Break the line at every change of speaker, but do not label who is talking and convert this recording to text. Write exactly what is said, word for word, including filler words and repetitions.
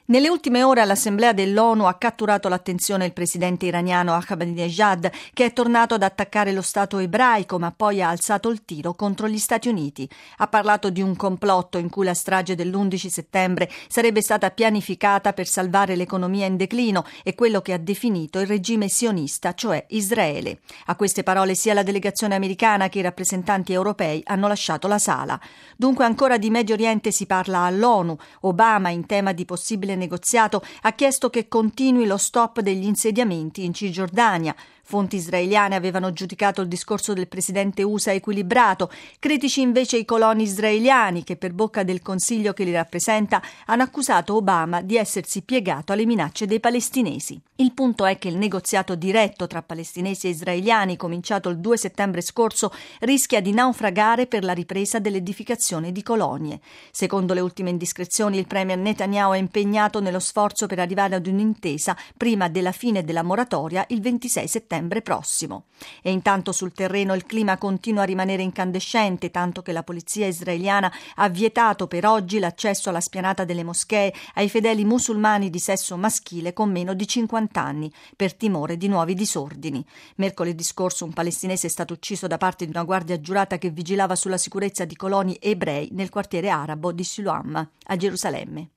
Nelle ultime ore all'Assemblea dell'ONU ha catturato l'attenzione il presidente iraniano Ahmadinejad, che è tornato ad attaccare lo Stato ebraico, ma poi ha alzato il tiro contro gli Stati Uniti. Ha parlato di un complotto in cui la strage dell'undici settembre sarebbe stata pianificata per salvare l'economia in declino e quello che ha definito il regime sionista, cioè Israele. A queste parole sia la delegazione americana che i rappresentanti europei hanno lasciato la sala. Dunque ancora di Medio Oriente si parla all'ONU. Obama, in tema di possibile negoziato, ha chiesto che continui lo stop degli insediamenti in Cisgiordania. Fonti israeliane avevano giudicato il discorso del presidente U S A equilibrato, critici invece i coloni israeliani che per bocca del consiglio che li rappresenta hanno accusato Obama di essersi piegato alle minacce dei palestinesi. Il punto è che il negoziato diretto tra palestinesi e israeliani, cominciato il due settembre scorso, rischia di naufragare per la ripresa dell'edificazione di colonie. Secondo le ultime indiscrezioni, il premier Netanyahu è impegnato nello sforzo per arrivare ad un'intesa prima della fine della moratoria il ventisei settembre prossimo. E intanto sul terreno il clima continua a rimanere incandescente, tanto che la polizia israeliana ha vietato per oggi l'accesso alla spianata delle moschee ai fedeli musulmani di sesso maschile con meno di cinquanta anni, per timore di nuovi disordini. Mercoledì scorso un palestinese è stato ucciso da parte di una guardia giurata che vigilava sulla sicurezza di coloni ebrei nel quartiere arabo di Siloam, a Gerusalemme.